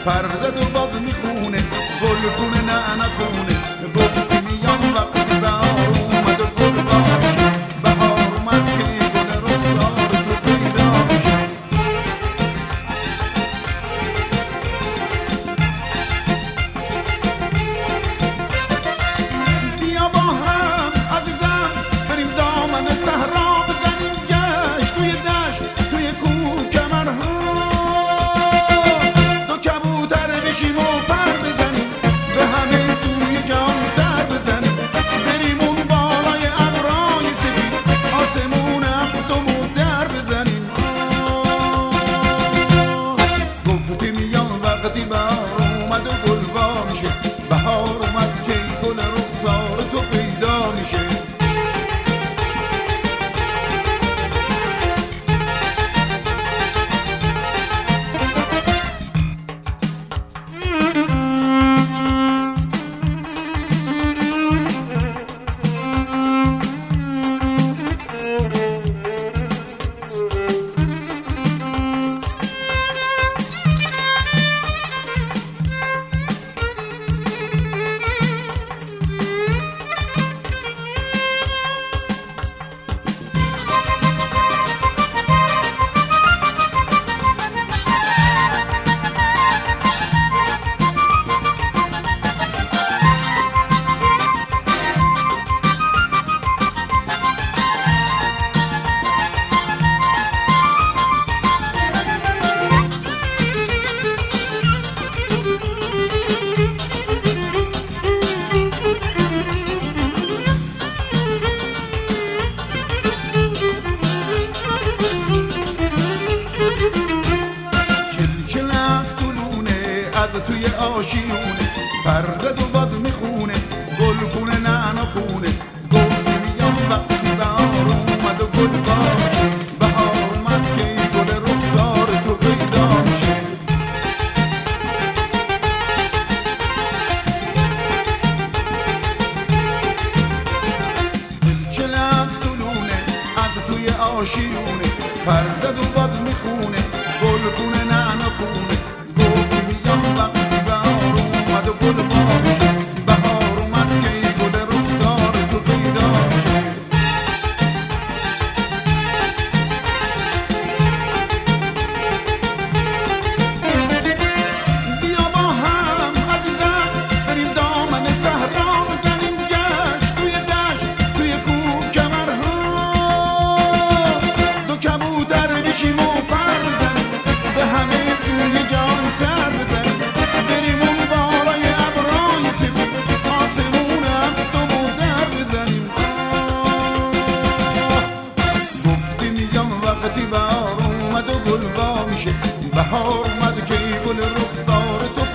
پرده دو باز میخونه گلگونه نه نخونه گفتی میام وقتی بهار اومد و گل باشه بهار اومد که گل رخسار تو پیدا میشه بیا با هم عزیزم بریم دامن صحرا بزنیم گشت توی دشت توی کوه کمرها دو کبوتر بشیم و پر بزنیم به همه سوی جهان سر بزنیم بریم اون بالای ابرهای سفید آسمون هفتمو در بزنیم گفتی میان وقتی بهار اومد و گل وا میشه بهار اومد که گل رخسار تو پیدا میشه از توی آشیونه پرده دو باز میخونه گلگونه نه نخونه گفتی میام وقتی بهار اومد و گل باشه بهار اومد که گل رخسار تو پیدا میشه چه لحظ طولونه از توی آشیونه پرده دو باز میخونه گلگونه نه نخونه وقتی بهار اومد و گل باشه بهار اومد که گل رخسار تو پیدا میشه بیا با هم عزیزم بریم دامن صحرا بزنیم گشت توی دشت توی کوه کمرها دو کبوتر بشیم و پر بزنیم به همه سوی جهان سر بزنیم بریم اون بالای ابرهای سفید آسمون هفتمو در بزنیم گفتی میگم وقتی بهار اومد و گل وا میشه بهار اومد که گل رخسار تو